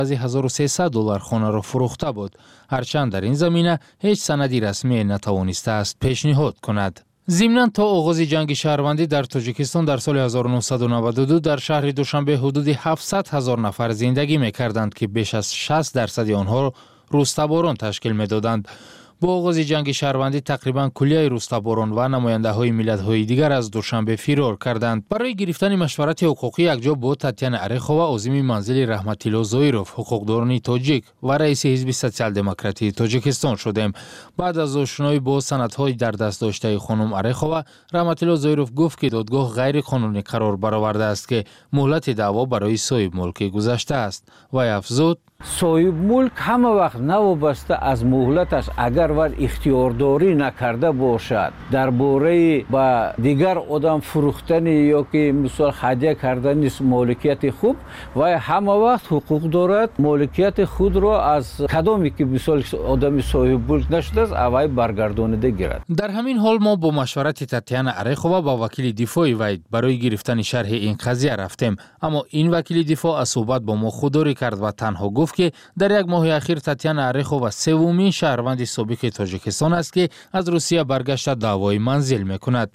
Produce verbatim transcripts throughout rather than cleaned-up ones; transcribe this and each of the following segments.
از هزار و سیصد دلار خانه را فروخته بود. هرچند در این زمینه هیچ سندی رسمی نتوانسته است پیشنهاد کند. ضمناً تا آغاز جنگ شهروندی در تاجیکستان در سال هزار و نهصد و نود و دو در شهر دوشنبه حدود هفتصد هزار نفر زندگی می‌کردند که بیش از شصت درصد آنها روستاباران تشکیل می‌دادند. با آغاز جنگ شهروندی تقریباً کلیه روستاباران و نماینده‌های ملت‌های دیگر از دوشنبه فرار کردند. برای گرفتن مشورت حقوقی یکجا با تاتیانا ارخووا عازم منزل رحمت الله زویروف حقوقداران تاجیک و رئیس حزب سوسیال دموکراتی تاجیکستان شدیم. بعد از آشنایی با سندهای در دست داشته خانم ارخووا، رحمت الله زویروف گفت که دادگاه غیر قانونی قرار برآورده است که مهلت دعوا برای صاحب ملک گذشته است. و افزود: صاحب ملک همه وقت نوابسته از مهلتش اگر ور اختیارداری نکرده باشد درباره با دیگر آدم فروختن یا که مثال هدیه کردن مالکیت خوب و همه وقت حقوق دارد مالکیت خود را از کدامی که مثال آدم صاحب ملک نشده است اوای برگردانیده گیرد. در همین حال ما با مشورت تاتیانا ارخووا با وکیل دفاع وی برای گرفتن شرح این قضیه رفتیم، اما این وکیل دفاع از صحبت با ما خودداری کرد و تنها گفت که در یک ماه اخیر تاتیانا ارخووا سومین شهروند سابق تاجیکستان است که از روسیه برگشته دعوای منزل میکند.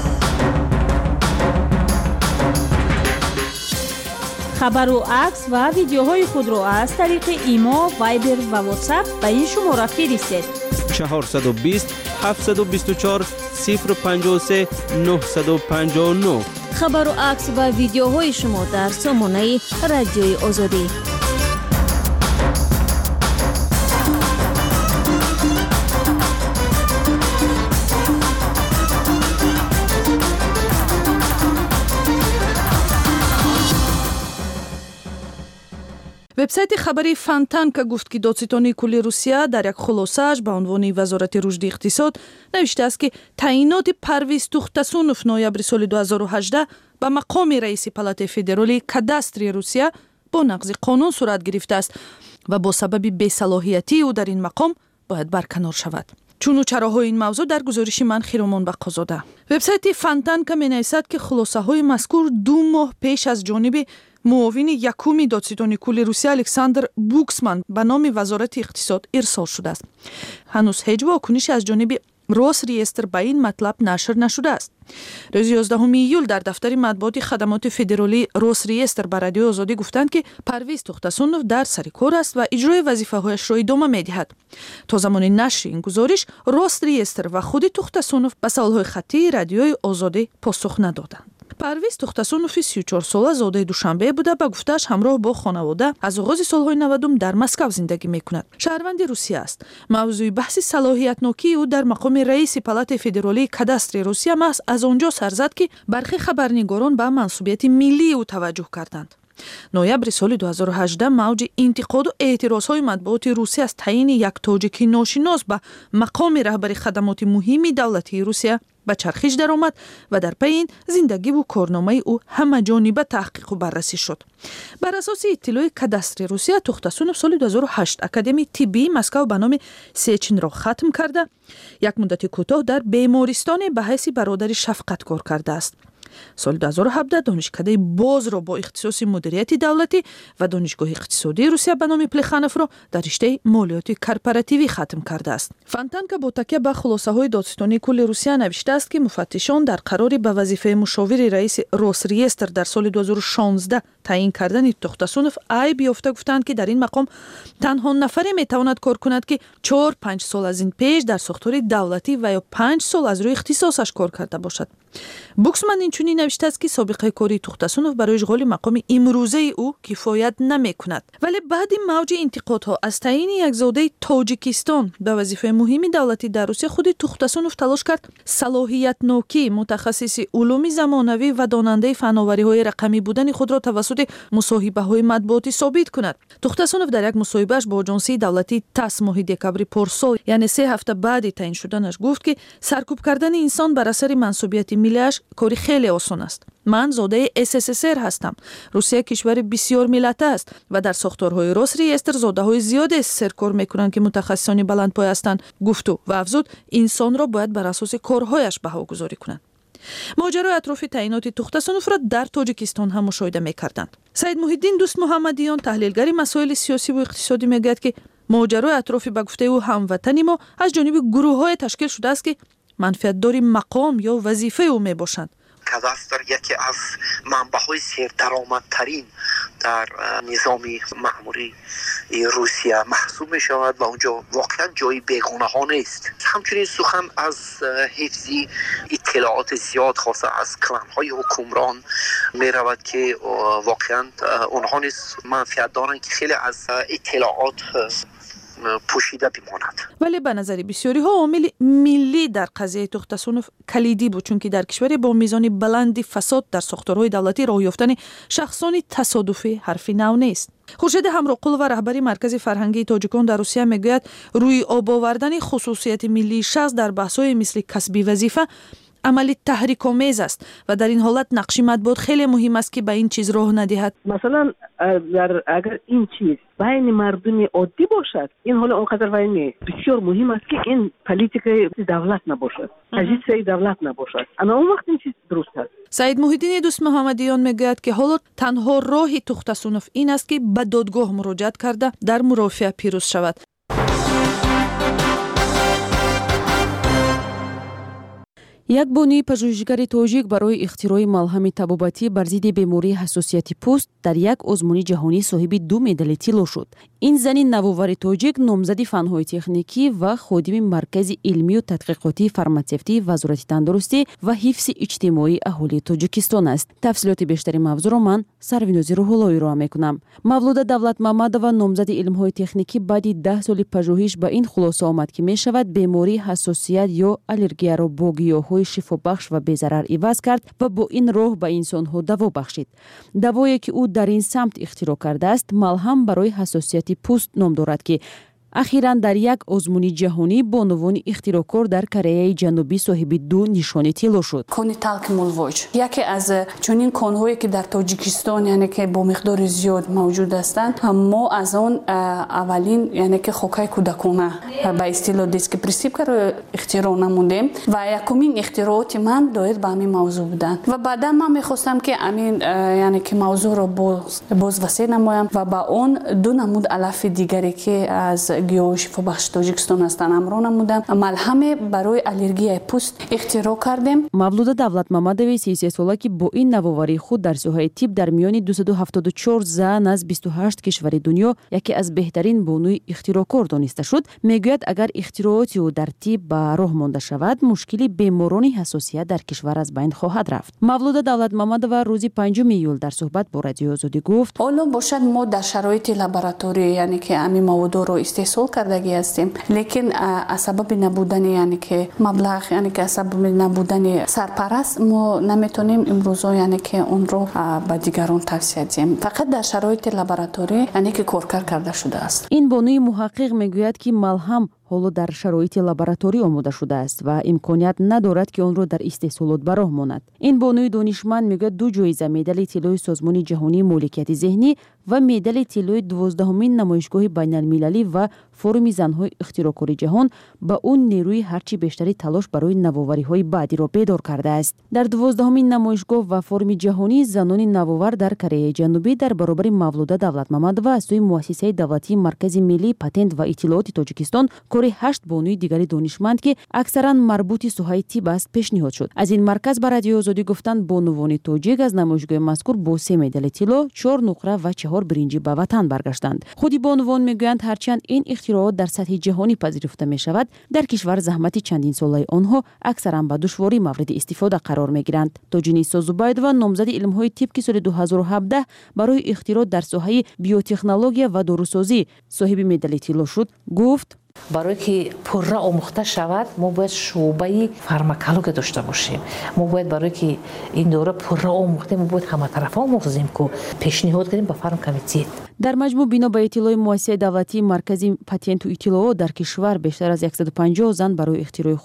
خبر و عکس و ویدیوهای خود را از طریق ایما، وایبر و واتساپ به این شماره فرستید: چهارصد و بیست هفتصد و بیست و چهار صفر پنجاه و سه نهصد و پنجاه و نه. خبر و عکس و ویدیوهای شما در سامانه رادیوی آزادی. وبسایت خبری فانتانکا گفت که دادستانی کل روسیه در یک خلاصه‌اش به عنوان وزارت رشد اقتصاد نوشته است که تعیینات پرویز توختاسونوف نوامبر سال دو هزار و هجده به مقام رئیس پالات فدرالی کاداستر روسیه با نقض قانون صورت گرفته است و با سبب بی‌صلاحیتی او در این مقام باید برکنار شود. چون و چراهای این موضوع در گزارش من خیرمان بقازاده. وبسایت فانتانکا می‌نویسد که خلاصه‌های مذکور دو ماه پیش از جانب معاون یکمی دادستانی کل روسیه الکساندر بوکسمن به نام وزارت اقتصاد ارسال شده است. هنوز هیچ واکنشی از جانب روس ریستر به این مطلب نشر نشده است. روز یازدهم ایول در دفتر مطبوعات خدمات فدرالی روس ریستر به رادیو آزادی گفتند که پرویز توختاسونوف در سر کار است و اجرای وظیفه‌هایش را ادامه می‌دهد. تا زمان نشر این گزارش روس ریستر و خود توختاسونوف به سوال‌های خطی رادیوی آزادی پاسخ ندادند. پرویز توختاسونوف سی و چهار ساله زاده دوشنبه بوده. به گفته‌اش همراه با خانواده از آغاز سالهای نودم در مسکو زندگی می‌کند. شهروند روسیه است. موضوع بحث صلاحیت نوکی او در مقام رئیس پالات فدرالی کاداستر روسیه محض از آنجا سر زد که برخی خبرنگاران به منصوبیت ملی او توجه کردند. نوامبر سال دو هزار و هجده موج انتقاد و اعتراضهای مطبوعات روسیه از تعیین یک تاجیک ناشناس به مقام رهبر خدمات مهم دولتی روسیه به چرخش درآمد و در پی این زندگی و کارنامه او همه جانبه تحقیق و بررسی شد. بر اساس اطلاع کاداستر روسیه توختاسونوف سال دو هزار و هشت اکادمی طبی مسکو به نام سیچین را ختم کرده. یک مدت کوتاه در بیمارستان به حیث برادر شفقت کار کرده است. سال دو هزار و هفده دانشکده باز را با اختصاص مدیریت دولتی و دانشگاه اقتصادی روسیه به نام پلخانوف را در رشته مالیات کارپوراتیوی ختم کرده است. فانتانکا با تکیه به خلاصه‌های دادستانی کل روسیه نوشته است که مفتشان در قرار به وظیفه مشاور رئیس روس ریستر در سال دو هزار و شانزده تعیین کردن توختاسونوف عیب یافته گفتند که در این مقام تنها نفری میتواند کار کند که چهار پنج سال از این پیش در ساختار دولتی و یا پنج سال از روی اختصاصش کار کرده باشد. بوکسمن اینچنین نوشته است که سابقه کاری توختاسونوف برای اشغال مقام امروزه او کفایت نمی کند. ولی بعد این موج انتقادها از تعیین یک زاده تاجیکستان به وظیفه مهمی دولتی در روسیه، خود توختاسونوف تلاش کرد صلاحیت نوکی متخصص علوم زمانوی و داننده فناوری‌های رقمی بودن خود را توسط مصاحبه‌های مطبوعاتی ثابت کند. توختاسونوف در یک مصاحبهش با آژانس دولتی تاس ماه دکبر پارسال، یعنی سه هفته بعد تعیین شدنش، گفت که سرکوب کردن انسان بر اثر منصوبیت ملیش کاری خیلی آسان است. من زاده اس اس اس ار هستم. روسیه کشور بسیار ملت است و در ساختارهای روس ریستر زاده های زیاد اس اس ار کار میکنند که متخصصان بلندپایه هستند. گفت و افزود انسان را باید بر اساس کارهایش بها گذاری کنند. ماجرای اطراف تعیینات توختاسونوف را در تاجیکستان هم مشاهده می‌کردند. سید محی‌الدین دوست محمدیان تحلیلگر مسائل سیاسی و اقتصادی میگوید که ماجرای اطراف به گفته او هموطنی ما از جانب گروه‌های تشکیل شده است که منفعت‌داری مقام یا وظیفه او میباشند. کاداستر یکی از منبع‌های سیردرآمدترین در نظام مأموری روسیه محسوب می شود و اونجا واقعا جای بیگانه ها نیست. همچنین سخن از حفظ اطلاعات زیاد خاصه از کلان های حکمران می رود که واقعا اونها نیز منفعت دارند که خیلی از اطلاعات پوشیده بماند. ولی به نظر بسیاری ها عامل ملی در قضیه توختاسونوف کلیدی بود، چون که در کشور با میزان بلندی فساد در ساختارهای دولتی راه یافتن شخصان تصادفی حرفی نو نیست. خورشید همراقل و رهبری مرکز فرهنگی تاجیکان در روسیه میگوید روی آب آوردن خصوصیت ملی شخص در بحث‌های مثل کسبی وظیفه عملی تحریک‌آمیز است و در این حالت نقش مطبوعات خیلی مهم است که به این چیز راه ندهد. مثلا در اگر این چیز بین مردم عادی باشد، این حالا اونقدر وای بسیار مهم است که این پلیتیکای دولت نباشد، اجیتسای دولت نباشد. اما اون وقت این چیز درست است. سید محی‌الدین دوست محمدیان میگوید که حالا تنها راه توختاسونوف این است که به دادگاه مراجعت کرده در مرافعه پیروز شود. یک بانوی پژوهشگر تاجیک برای اختراع ملهم طبابتی بر ضد بیماری حساسیت پوست در یک آزمون جهانی صاحب دو مدال طلا شد. این زن نوآور تاجیک نامزد فن‌های تکنیکی و خادم مرکز علمی و تحقیقاتی فارماسیتی وزارت تندرستی و حفظ اجتماعی اهالی تاجیکستان است. تفصیلات بیشتر موضوع را من سرویناز روح‌اللهی را میکنم. مولوده دولتمامدова نامزد علم‌های تکنیکی بعد ده سال پژوهش به این خلاصه آمد که می شود بیماری حساسیت یا آلرژی را با گیاه‌های شفابخش و بی‌ضرر عوض کرد و با این راه به انسان‌ها دوا بخشید. دوایی که او در این سمت اختراع کرده است ملهم برای حساسیت پوست نام دارد که اخیراً در یک آزمون جهانی بانوان اختراعکار در کره جنوبی صاحب دو نشان طلا شد. کن تالک مولوج یکی از چنین کن‌هایی که در تاجیکستان یعنی که با مقدار زیاد موجود هستند، ما از آن اولین یعنی که خوکای کودکانه به اصطلاح دیسک پرسکریپشن اختراع نمودیم و یکمین اختراعات من دایر به همین موضوع بودند و بعدا من می‌خواستم که همین یعنی که موضوع را باز باز وسیع نمایم و با اون دو نمود علف دیگری که از گیاه شفابخش تاجیکستان هستند امرو نمودم ملهم برای آلرژی پوست اختراع کردیم. مولوده دولتمامدوی سی و سه ساله که با این نوآوری خود در ساحه طب در میان دویست و هفتاد و چهار زن از بیست و هشت کشور دنیا یکی از بهترین بانوی اختراعکار دانسته شد، میگوید اگر اختراعات او در طب به راه مانده شود مشکلی بیماران حساسیت در کشور از بین خواهد رفت. مولوده دولتمامدوی روز پنجم ایول در صحبت با رادیو آزادی گفت حالا باشد ما در شرایط لابراتوری یعنی که همین مواد رو استحصال کردگی هستیم، لیکن از سبب نبودن یعنی که مبلغ یعنی که از سبب نبودن سرپرست ما نمیتونیم امروزا یعنی که اون رو به دیگران توصیه دهیم. فقط در شرایط لابراتوری یعنی که کارکرد کرده شده است. این بانوی محقق میگوید که ملهم حالا در شرایط لابراتوری آماده شده است و امکانیت ندارد که آن را در استحصالات به راه ماند. این بانوی دانشمند میگوید دو جایزه مدال طلای سازمان جهانی مالکیت ذهنی و مدال طلای دوازدهمین نمایشگاه بین المللی و فروم زن‌های اختراعکاری جهان با اون نیروی هرچی بیشتری تلاش برای نوآوری‌های بعدی را بیدار کرده است. در دوازدهمین نمایشگاه و فروم جهانی زنان نوآور در کره جنوبی در برابر مولوده دولتمامدوی از سوی مؤسسه دولتی مرکز ملی پتنت و اطلاعات تاجیکستان کاری هشت بانوی دیگری دانشمند که اکثرا مربوط سوهای طب است پیشنهاد شد. از این مرکز بر رادیو آزادی گفتند بانوان تاجیک از نمایشگاه مذکور با سه مدال طلا، چهار نقره و چهار برنجی به وطن برگشتند. خودی بانوان میگویند هرچند این اختراعات در سطح جهانی پذیرفته می شود، در کشور زحمت چندین ساله آنها اکثرا به دشواری مورد استفاده قرار می گیرند. تاجینیسا زوبایدووا نامزد علم‌های طب که سال دو هزار و هفده برای اختراع در ساحه بیوتکنولوژی و داروسازی صاحب مدال طلا شد، گفت برای که پره آموخته شود ما باید شعبه فارماکولوژی داشته باشیم. ما باید برای که این دوره پره آموخته ما باید همه طرفا آموزیم که پیشنهاد کنیم به فارم کمیته. در مجموع بنا به اطلاع مؤسسه دولتی مرکزی پتنت و اطلاعات در کشور بیشتر از صد و پنجاه زن برای اختراع خود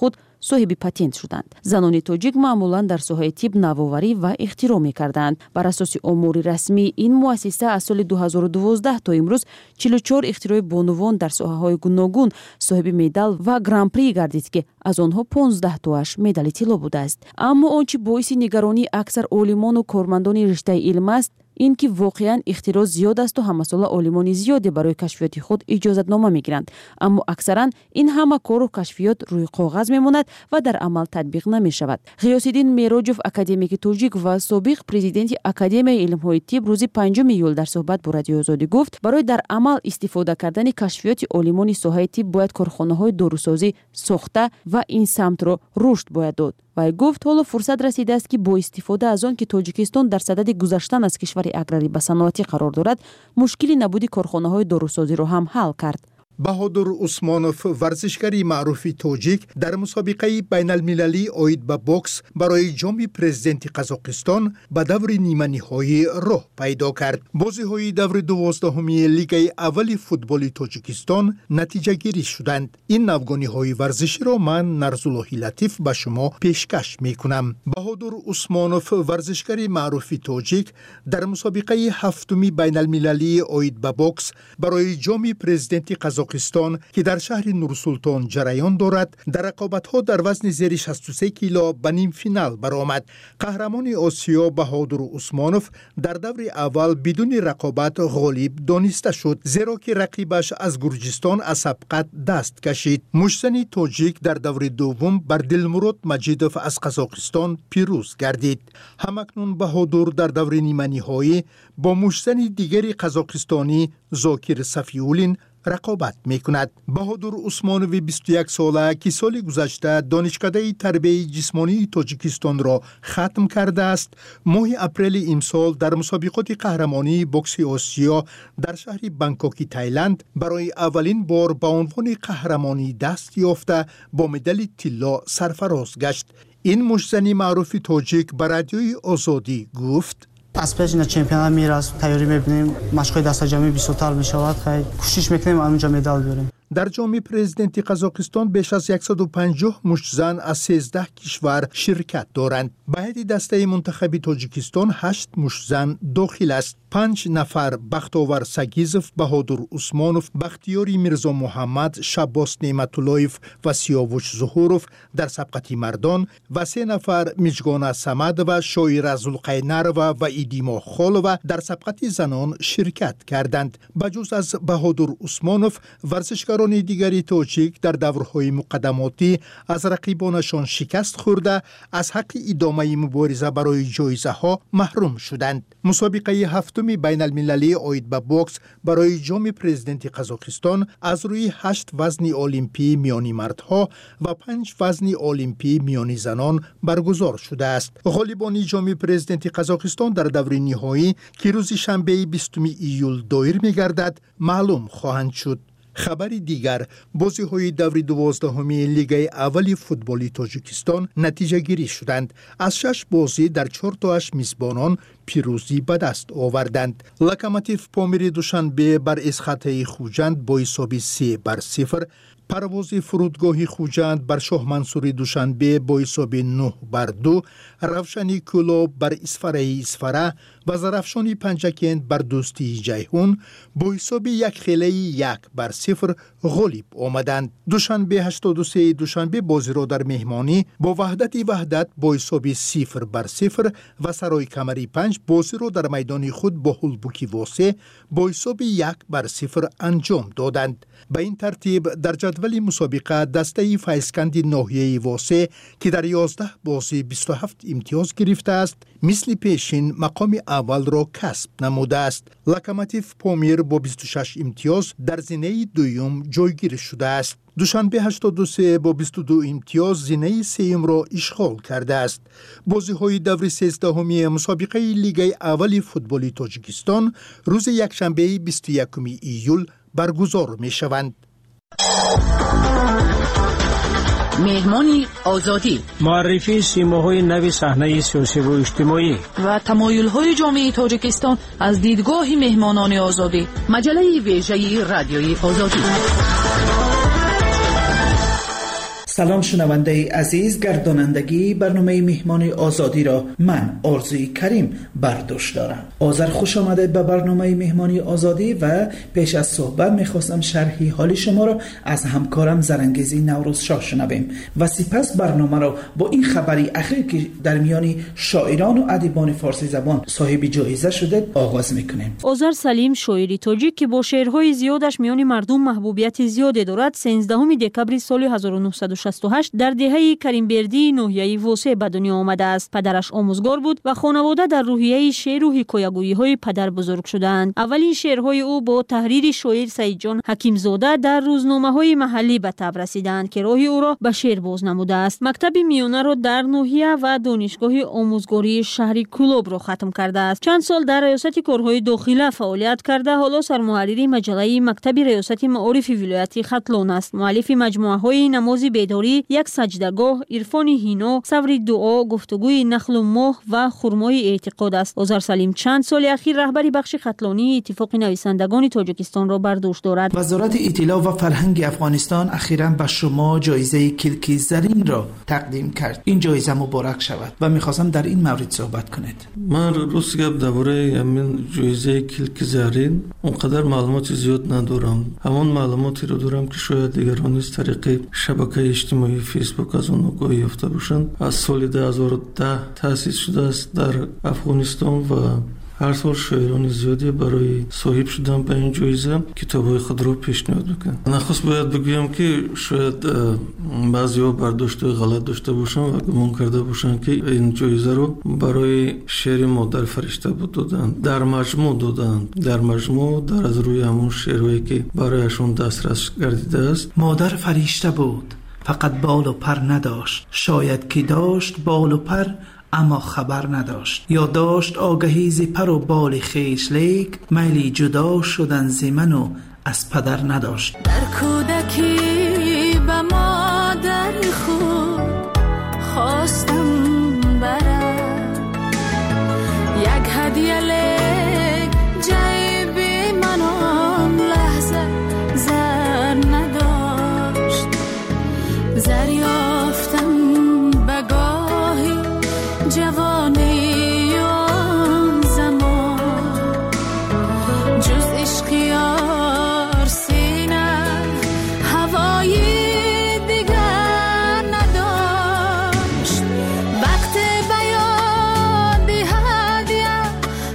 صاحب پاتنت شدند. زنان تاجیک معمولا در ساحه طب نوآوری و اختراع می‌کردند. بر اساس امور رسمی این مؤسسه از سال دو هزار و دوازده تا امروز چهل و چهار اختراع بانوان در ساحه‌های گوناگون صاحب مدال و گران پری گردید که از آنها پانزده تاش مدال طلا بوده است. اما آنچه باعث نگرانی اکثر عالمان و کارمندان رشته علم است این که واقعا اختراع زیاد است و همساله عالمان زیادی برای کشفیات خود اجازت نامه میگیرند، اما اکثرا این همه کار و کشفیات روی کاغذ میماند و در عمل تطبیق نمی شود. غیاث‌الدین میراجوف اکادمیک تاجیک و سابق پرزیدنت اکادمی علم‌های طب روز پنجم ایول در صحبت با رادیو آزادی گفت برای در عمل استفاده کردن کشفیات عالمان ساحه طب باید کارخانه‌های داروسازی ساخته و این سمت را رشد باید داد. و گفت حالا فرصت رسیده است که با استفاده از آن که تاجیکستان در صدد گذشتن از کشور اگراری به صنعتی قرار دارد، مشکل نبودی کارخانه‌های داروسازی را هم حل کرد. بهادر عثمانوف ورزشکاری معروف تاجیک در مسابقه بین المللی اید به بوکس برای جام پرزیدنت قزاقستان به دور نیمه نهایی راه پیدا کرد. بازی‌های دور دوازدهمی لیگ اول فوتبال تاجیکستان نتیجه گیری شدند. این نوگانی‌های ورزشی را من نرزالله لطیف به شما پیشکش می‌کنم. بهادر عثمانوف ورزشکاری معروف تاجیک در مسابقه هفتمی بین المللی اید به بوکس برای جام پرزیدنت قزاقستان که در شهر نورسلطان جریان دارد در رقابت‌ها در وزن زیر شصت و سه کیلو به نیم فینال برآمد. قهرمان آسیا بهادر عثمانوف در دور اول بدون رقابت غالب دانسته شد، زیرا که رقیبش از گرجستان از سبقت دست کشید. مشتنی تاجیک در دور دوم بر دلمراد مجیدوف از قزاقستان پیروز گردید. همکنون بهادر در دور نیمه نهایی با مشتنی دیگری قزاقستانی زاکر صفیولین رقابت میکند. بهادر عثمانوی بیست و یک ساله که سال گذشته دانشکده تربیت جسمانی تاجیکستان را ختم کرده است، ماه اپریل امسال در مسابقات قهرمانی بوکس آسیا در شهر بانکوک تایلند برای اولین بار به عنوان قهرمانی دست یافته با مدال طلا سرفراز گشت. این مشتزنی معروف تاجیک به رادیوی آزادی گفت: از پیش این چمپیونات میراث تیاری میبینیم، مشقای دست جمعی بیست تا میشود، خیلی کوشش میکنیم اونجا مدال بیاریم. در جام پرزیدنت قزاقستان بیش از صد و پنجاه مشتزن از سیزده کشور شرکت دارند. به هیئت دسته منتخب تاجیکستان هشت مشتزن داخل است. پنج نفر بختاور سگیزف، بهادر عثمانوف، بختیاری میرزا محمد، شباس نعمت‌اللهیف و سیاوش ظهورف در سبقت مردان و سه نفر میجگان صمد و شاعر ذوالقینروا و ایدیما خالوا در سبقت زنان شرکت کردند. بجز از بهادر عثمانوف، ورزشکاران دیگری تاجیک در دورهای مقدماتی از رقیبانشان شکست خورده از حق ادامه مبارزه برای جایزه ها محروم شدند. مسابقه هفتم بین المللی اید به بوکس برای جام پرزیدنت قزاقستان از روی هشت وزن المپی میانی مردها و پنج وزن المپی میانی زنان برگزار شده است. غالبان جام پرزیدنت قزاقستان در دور نهایی که روز شنبه بیستم ایول دایر می‌گردد معلوم خواهند شد. خبر دیگر، بازی‌های دور دوازدهمی لیگ اول فوتبال تاجیکستان نتیجه گیری شدند. از شش بازی در چهار تاش میزبانان پیروزی به دست آوردند. لوکوموتیو پامیر دوشنبه بر اسخطه خوجند با حساب سه بر صفر، پرواز فرودگاه خوجند بر شاه منصور دوشنبه با حساب نه بر دو، روشنی کلوب بر اسفره اسفره و زرافشانی پنجکند بر دوستی جیهون با حساب یک خیلی یک بر صفر غالب آمدند. دوشنبه هشتاد و سه دوشنبه بازی را در مهمانی با وحدت وحدت با حساب صفر بر صفر و سرای کمری پنج بازی را در میدان خود با هلبوکی واسه با حساب یک بر صفر انجام دادند. به این ترتیب در جدول مسابقه دسته فیضکند ناحیه واسه که در یازده بازی بیست و هفت امتیاز گرفته است، مثل پیشین مقام اول را کسب نموده است. لوکوموتیو پامیر با بیست و شش امتیاز در زینه دوم جایگیر شده است. دوشنبه هشتاد و سه با بیست و دو امتیاز زینه سوم را اشغال کرده است. بازی‌های دور سیزدهمی مسابقه لیگ اول فوتبال تاجیکستان روز یکشنبه بیست و یکم ایول برگزار می‌شوند. مهمانی آزادی، معرفی سیماهای نو صحنه سیاسی و اجتماعی و تمایل‌های جامعه تاجیکستان از دیدگاه مهمانان آزادی، مجله ویژه رادیوی آزادی. سلام شنونده عزیز، گردانندگی برنامه مهمان آزادی را من آرزوی کریم برداشت دارم. آذر خوش آمدید به برنامه مهمانی آزادی و پیش از صحبت میخواستم شرحی حال شما را از همکارم زرنگیزی نوروز شاه شنویم و سپس برنامه را با این خبری اخیر که در میان شاعران و ادیبان فارسی زبان صاحب جایزه شده آغاز میکنیم. آذر سلیم شاعری تاجیک که با شعرهای زیادش میان مردم محبوبیت زیادی دارد، سیزدهم دکبر سال هزار و نهصد و شصت و هشت در دهه کریمبردی ناحیه واسع به دنیا آمده است. پدرش آموزگار بود و خانواده در روحیه شعر و حکایه‌گویی های پدر بزرگ شدند. اولین شعرهای او با تحریر شاعر سعید جان حکیم زاده در روزنامه‌های محلی به تب رسیدند که راه او را به شعر باز نموده است. مکتب میانه را در ناحیه و دانشگاه آموزگاری شهری کلوب را ختم کرده است. چند سال در ریاست کارهای داخله فعالیت کرده، حالا سرمحرر مجله مکتب ریاست معارف ولایت ختلان است. مؤلف مجموعه‌های نماز بیداری، یک سجدهگاه، عرفان هینا، صبر دعا، گفتگوی نخل و ماه و خرمای اعتقاد است. آذر سلیم چند سال اخیر رهبری بخش ختلانی اتفاق نویسندگان تاجیکستان را بر دوش دارد. وزارت اطلاع و فرهنگ افغانستان اخیراً به شما جایزه کلکی زرین را تقدیم کرد. این جایزه مبارک شود و می‌خواستم در این مورد صحبت کنید. من روز گپ درباره همین جایزه کلکی زرین اونقدر معلومات زیاد ندارم. همون معلوماتی رو دارم که شاید دیگران از طریق شبکه اجتماعی فیسبوک از اون آگاهی یافته باشند. از سال دو هزار و ده تأسیس شده است در افغانستان و هر سال شاعران زیادی برای صاحب شدن به این جایزه کتاب‌های خود را پیشنهاد میکنند. نخست باید بگویم که شاید بعضی‌ها برداشت غلط داشته باشند و گمان کرده باشند که این جایزه رو برای شعر مادر فرشته بود دادند. در مجموع دادند. در مجموع در از روی همون شعرهایی که برایشون دسترس گردیده است. مادر فرشته بود، فقط بال و پر نداشت. شاید که داشت بال و پر اما خبر نداشت، یا داشت آگهی ز پر و بال خویش، لیک میلی جدا شدن ز من و از پدر نداشت. در کودکی به مادر خود خواستم برم یک هدیه، لیک جیب من آن لحظه زر نداشت. زر یافتم به گاهی جوانی آن زمان، جز عشق یار سینه هوای دیگر نداشت. وقت بیاد هدیه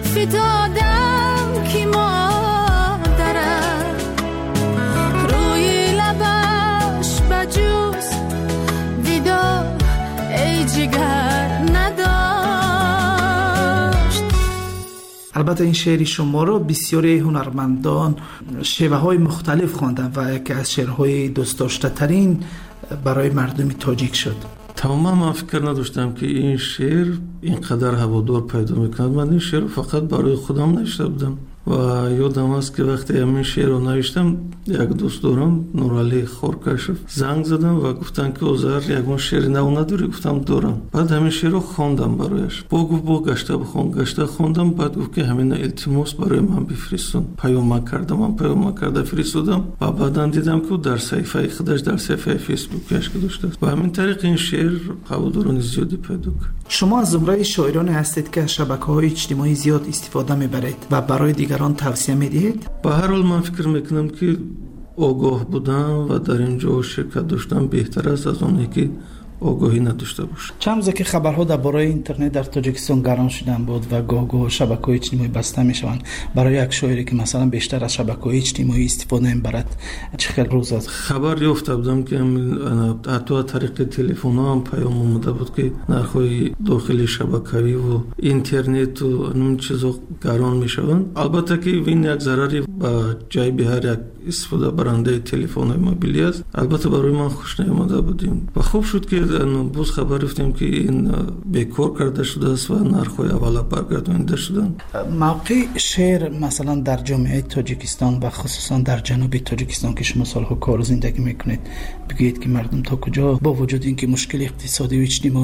فتادم که مادرم روی لبش بجوز ویدا ای جگر نداشت. البته این شعر شما رو بسیاری هنرمندان شیوه های مختلف خواندن و یکی از شعرهای دوست داشته ترین برای مردم تاجیک شد. تماما من فکر نداشتم که این شعر اینقدر هوادار پیدا میکند. من این شعر فقط برای خودم نوشته بودم و یادم است که وقتی همین شعر رو نوشتم یک دوست دارم نورعلی خورکشف زنگ زدم و گفتن که آذر یگان شعر نو نداری؟ گفتم دارم. بعد همین شعر رو خواندم برایش. با گفت با گشته بخوان، گشته خواندم. بعد گفت که همین التماس برای من بفرستون. پیام کردم، من پیام کرده فرستادم و بعداً دیدم که در صفحه خودش در صفحه فیسبوکش گذاشته است و همین طریق این شعر هواداران زیادی پیدا کرد. شما از زمره شاعران هستید که از شبکه‌های اجتماعی زیاد استفاده می‌برید و برای دیگران توصیه می‌دهید؟ به هر حال من فکر می‌کنم که آگاه بودن و در اینجا شرکت داشتن بهتر است از اونی که آگاهی نداشته باشه. چند روزه که خبرها درباره اینترنت در تاجیکستان گران شدن بود و گاه گاه شبکه‌های اجتماعی بسته میشوند. برای یک شاعری که مثلا بیشتر از شبکه‌های اجتماعی استفاده می‌برد چه خیلی روز است؟ خبر یافته بودم که حتی از طریق تلفن هم پیام اومده بود که نرخ‌های داخلی شبکه‌ای و اینترنت و اون چیزا گران میشوند. البته که این یک ضرری به جیب هر یک استفاده برنده تلفن‌های موبیلی است. البته برای من خوش نیامده بودیم و خوب شد که باز خبر رفتیم که این بیکار کرده شده است و نرخ‌های اولا برگردانده شدن. موقع شعر مثلا در جامعه تاجیکستان و خصوصا در جنوب تاجیکستان که شما سالها کار زندگی میکنید، بگید که مردم تا کجا با وجود اینکه مشکل اقتصادی و اجتماعی دارند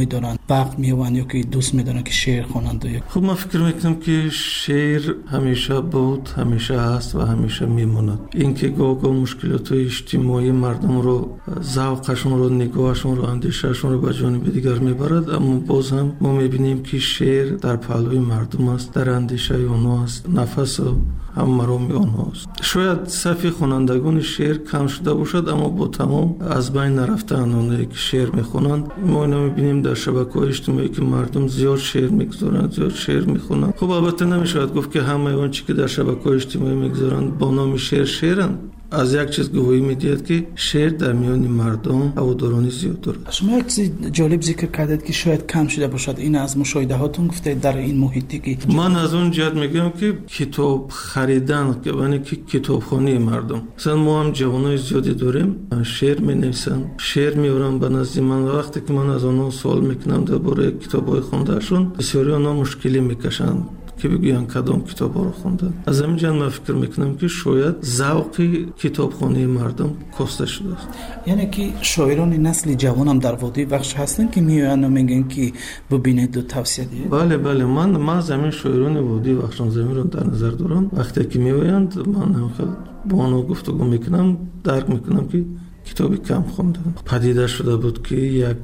وقت میوان یا که دوست میدونن که شعر خوانند. خب من فکر میکنم که شعر همیشه بود، همیشه هست و همیشه میموند. اینکه گاه گاه مشکلات اجتماعی مردم رو، ذوقشون رو، نگاهشون رو، اندیشهشون رو به جانب دیگر میبرد، اما باز هم ما میبینیم که شعر در پهلوی مردم است، در اندیشه اونها است، نفس و هم مرام اونها است. شاید صفی خوانندگان شعر کم شده باشد، اما با تمام از بین نرفته اونایی که شعر میخونند ما اینو میبینیم در شبکه‌های اجتماعی که مردم زیاد شعر میگذارند، زیاد شعر میخونند. خب البته نمیشود گفت که همه اون چیزی که در شبکه‌های اجتماعی میگذارند با نام شعر شعرند. از یک چیز گواهی میدید که شعر در میان مردم هوادارانی زیاد دارد. شما یک چیز جالب ذکر کردید که شاید کم شده باشد، این از مشاهده هاتون گفته در این محیطی که من از اون جهت میگم که کتاب خریدن که یعنی که کتابخوانی مردم، مثلا ما هم جوانای زیادی داریم شعر مینویسن، شعر میارن به نزد من، وقتی که من از اونها سوال میکنم درباره کتابای خوندهشون بسیاری اونها مشکلی میکشن که بگوین کدام کتاب رو خوندن. از همین جهت من فکر میکنم که شاید ذوق کتابخوانی مردم کاسته شده است. یعنی که شاعران نسل جوان هم در وادی بخش هستن که میان و میگن که ببینید و توصیه دید. بله بله من من زمین شاعران وادی بخش زمین رو در نظر دارم. وقتی که میآیند من هم خیلی با اونها گفتگو میکنم، درک میکنم که کتابی کم خوندن. پدیده شده بود که یک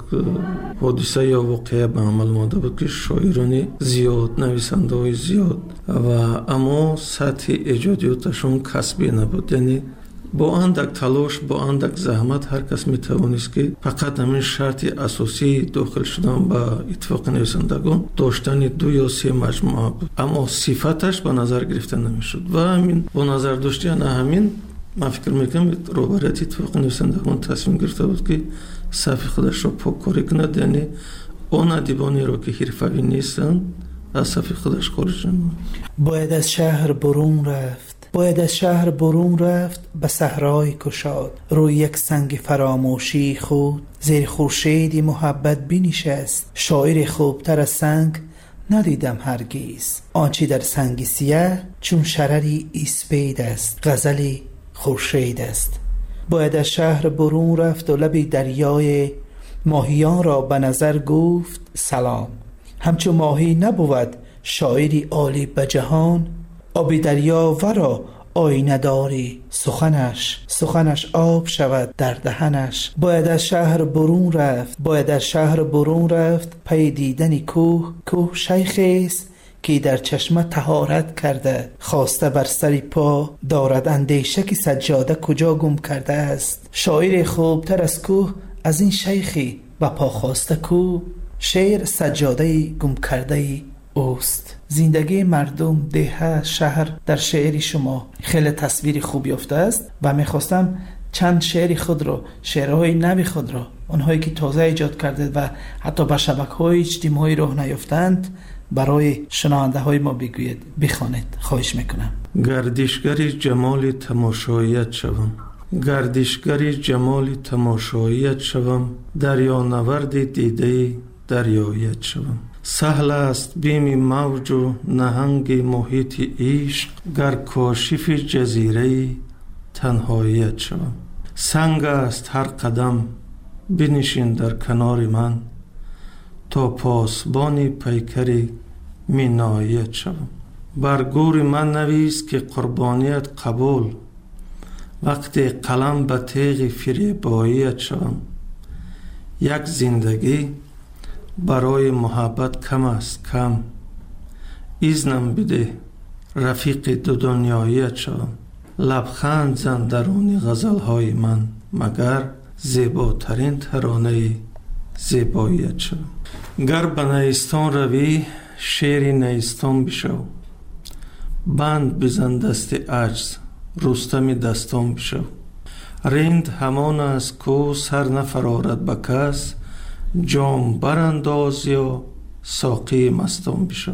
حادثه یا واقعه به عمل مانده بود که شاعرانی زیاد، نویسنده های زیاد و اما سطح ایجادیاتشون کسبی نبود. یعنی با اندک تلاش، با اندک زحمت هر کس میتوانست که فقط همین شرط اساسی داخل شدن به اتفاق نویسندگان داشتن دو یا سه مجموعه بود، اما صفتش به نظر گرفته نمیشد و همین با نظر داشتن همین من فکر میکنم روبرت اتفاق نویسندگان تصمیم گرفته بود که صف خودش را پاککاری کند، یعنی اون ادیبانی را که حرفه‌ای نیستن از صف خودش خارج نمود. باید از شهر برون رفت، باید از شهر برون رفت به صحرای کشاد، روی یک سنگ فراموشی خود زیر خورشیدی محبت بنشست. شاعر خوبتر از سنگ ندیدم هرگز، آنچه در سنگ سیاه چون شرری اسپید است، غزلی خورشید است. باید از شهر برون رفت و لب دریای ماهیان را به نظر گفت سلام. همچون ماهی نبود شاعری عالی به جهان، آب دریا ورا آینه داری سخنش، سخنش آب شود در دهنش. باید از شهر برون رفت، باید از شهر برون رفت پی دیدن کوه، کوه شیخی است که در چشمه طهارت کرده، خواسته بر سری پا دارد اندیشه که سجاده کجا گم کرده است. شاعر خوبتر از کوه از این شیخی به پا خواسته کو، شعر سجاده گم کرده اوست. زندگی مردم، ده، شهر در شعر شما خیلی تصویر خوب یافته است و میخواستم چند شعر خود رو، شعرهای نوی خود رو، اونهایی که تازه ایجاد کرده و حتی به شبکه‌های اجتماعی راه نیافتند برای شنونده های ما بگوید، بخوانید، خواهش میکنم. گردشگری جمال تماشاییت شوم، گردشگری جمال تماشاییت شوم، دریا نورد دیده دریایت شوم. سهل است بیم موج و نهنگ محیط عشق، گر کاشف جزیره تنهاییت شوم. سنگ است هر قدم بنشین در کنار من، تا پاسبان پیکری مینایت شوم. بر گور من نویس که قربانیت قبول، وقتی قلم به تیغ فریباییت شوم. یک زندگی برای محبت کم است کم، ایزنم بده رفیق دو دنیاییت شوم. لبخند زن درون غزلهای من، مگر زیباترین ترانه زیباییت شوم. گر به نیستان روی شیر نیستان بشو، بند بزن دست عجز رستم دستان بشو. رند همان است کو سر نفرارد به کس، جام برانداز یا ساقی مستان بشو.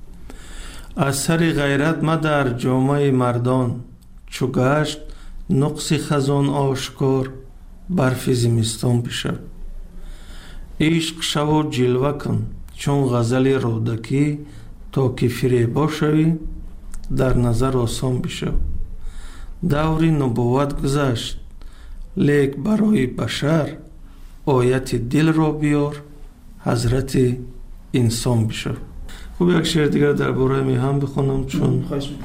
از سر غیرت مدر جامه مردان، چو گشت نقص خزان آشکار برف زمستان بشو. عشق شو جلوه کن چون غزل رودکی، تا که فریبا شوی در نظر آسان بشو. دور نبوت گذشت لیک برای بشر، آیت دل را بیار حضرت انسان بشه. خوب یک شعر دیگر درباره میهن بخونم چون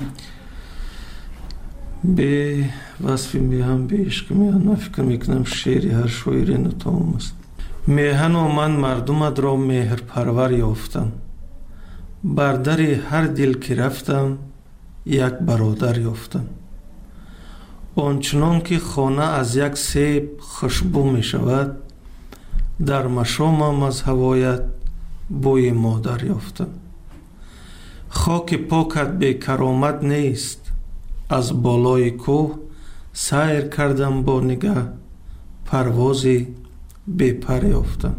به وصف میهن به عشق میهن من فکر میکنم شعری هر شاعری نتمام است. میهن و من مردمت را مهر پرور یافتم، بر در هر دل که رفتم یک برادر یافتم. آنچنان که خانه از یک سیب خوشبو می شود، در مشامم از هوایت بوی مادر یافتم. خاک پاکت بی کرامت نیست، از بالای کوه سیر کردم با نگه، پروازی بی پر یافتم.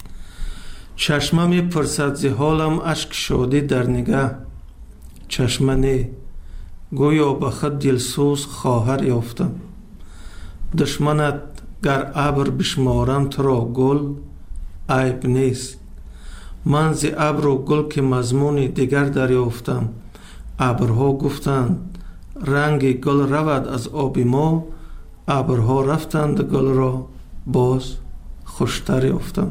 چشمه می پرسد ز حالم، اشک شادی در نگه، چشمه نه گویا به خود دلسوز خواهر یافتم. دشمنت گر ابر بشمارم تو را گل عیب نیست، من ز ابر و گل که مضمون دیگر دریافتم. ابرها گفتند رنگ گل رود از آب ما، ابرها رفتند گل را باز خوشتر یافتم.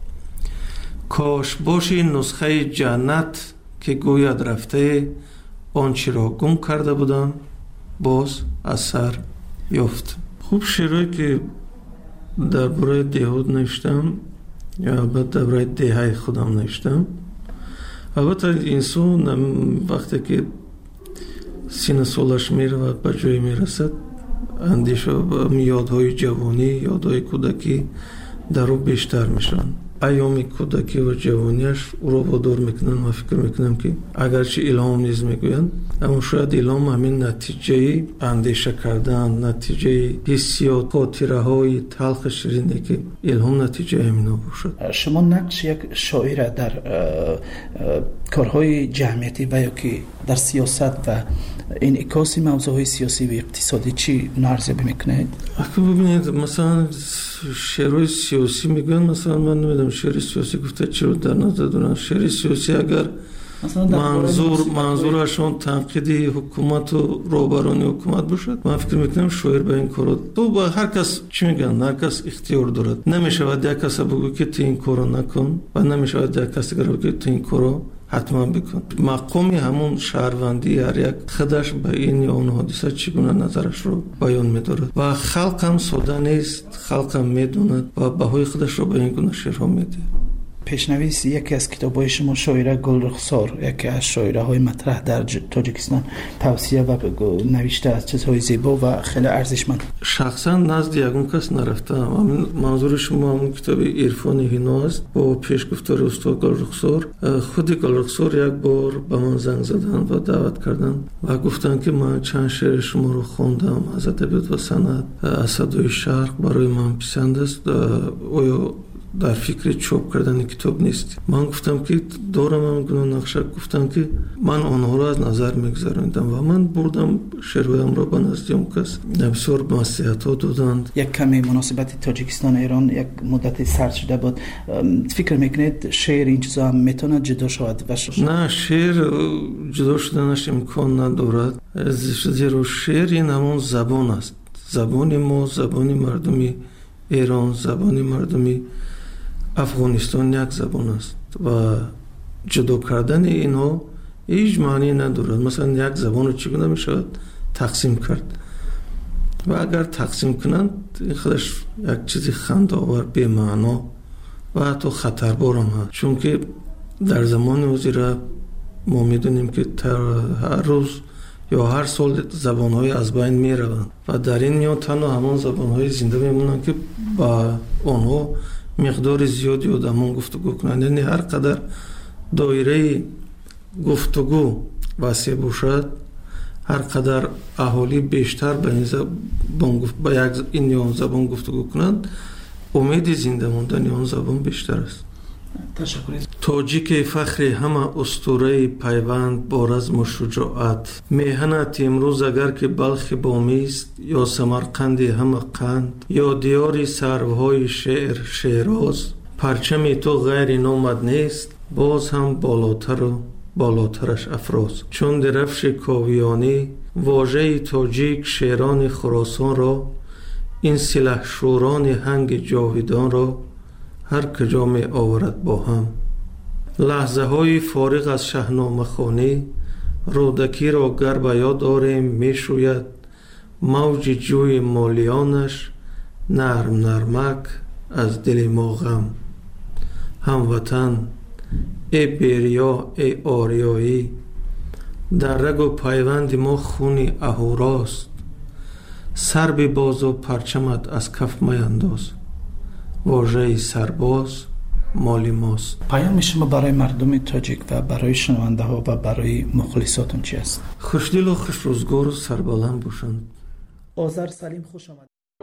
کاش باشی نسخه جنت که گوید رفته، آنچه را گم کرده بودم باز از سر یافت. خوب شعرهایی که درباره دیهود نوشتم یا البته درباره دیهای خودم نوشتم. البته انسان وقتی که سین سالش میرود به جای میرسد، اندیشه و یادهای جوانی، یادهای کودکی در او بیشتر میشن. ایام کودکی و جوانیش او را وادار میکنن و فکر میکنم که اگرچه الهام نیز میگویند، اما شاید الهام همین نتیجه اندیشه کردن، نتیجه حسیات، خاطره های تلخ شیرینی که الهام نتیجه همینا باشد. شما نقش یک شاعر در کارهای جمعیتی و یا که در سیاست و انعکاس موضوعهای سیاسی و اقتصادی چی ارزیابی میکنید؟ اگه ببینید مثلا شعرهای سیاسی میگن، مثلا من نمیدونم شعر سیاسی گفته چی رو در نظر دارن. شعر سیاسی اگر منظور منظورشون تنقیدی حکومت و روبرانی حکومت باشد، من فکر میکنم شاعر به این کارو تو با هر کس چی میگن، هر کس اختیار دارد. نمیشود یک کس بگو که تو این کارو نکن و نمیشود یک کس بگو که تو این کارو حتما بکن. مقامی همون شهروندی هر یک خودش به این یا اون حادثه چگونه نظرش رو بیان می‌دارد و خلق هم ساده نیست، خلق هم میدوند و بهای خودش رو به این گونه شعرها میده. پیشنویس یکی از کتاب‌های شما شاعره گلرخسار، یکی از شاعره‌های مطرح در تاجیکستان، توصیه و نوشته از چیزهای زیبا و خیلی ارزشمند. شخصا نزد یگون کس نرفتم. منظور شما همون کتاب عرفان هینا است با پیشگفتار استاد گلرخسار. خود گلرخسار یک بار به من زنگ زدن و دعوت کردن و گفتن که من چند شعر شما رو خواندم از ادبیات و صنعت، از صدای شرق برای من پسند است، آیا در فکر چاپ کردن کتاب نیست؟ من گفتم که دارم هم گناه نقشه. گفتم که من آنها را از نظر میگذارندم و من بردم شعرهایم را به نزد اون کس، بسیار نصیحت ها دادند. یک کمی مناسبت تاجیکستان ایران یک مدت سرد شده بود، فکر میکنید شعر این چیزا هم میتونه جدا شود؟ نه، شعر جدا شدنش امکان ندارد، زیرا شعر این همون زبان است. زبان ما، زبان مردمی ایران، زبان مردمی افغانستان یک زبان است و جدا کردن اینها هیچ معنی ندارد. مثلا یک زبان رو چگونه می شود تقسیم کرد و اگر تقسیم کنند این خودش یک چیزی خنده‌آور، بی معنا و حتی خطربار هم هست، چون که در زمان وزیر ما میدونیم که هر روز یا هر سال زبان‌های از بین می روند و در این میان تنها همان زبان‌های زنده میمونند که با آنها مقدار زیادی آدمان گفتگو کنند. یعنی هر قدر دایره گفتگو وسیع باشد، هر قدر اهالی بیشتر به این زبان با یک این یا آن زبان گفتگو کنند، امید زنده ماندن آن زبان بیشتر است. تشکر. تاجیک فخر همه اسطوره پیوند با رزم و شجاعت، میهنت امروز اگر که بلخ بامی است یا سمرقند همه قند یا دیار سروهای شعر شیراز، پرچم تو غیر نامد نیست باز هم بالاتر و بالاترش افراز. چون درفش کاویانی واژه تاجیک شیران خراسان را، این سلح شوران هنگ جاویدان را هر کجا می آورد با هم. لحظه های فارغ از شاهنامه خوانی رودکی را گر به یاد آریم می شوید موج جوی مالیانش نرم نرمک از دل ما غم. هموطن ای بیریا ای آریایی در رگ و پیوند ما خونی اهوراست. سر به باز و پرچمت از کف میانداز واژه سرباز مالی ماست. پیام شما برای مردم تاجیک و برای شنونده ها و برای مخلصاتون چی است؟ خوشدل و خوش روزگار و سربلند باشند. آذر سلیم خوش آمد.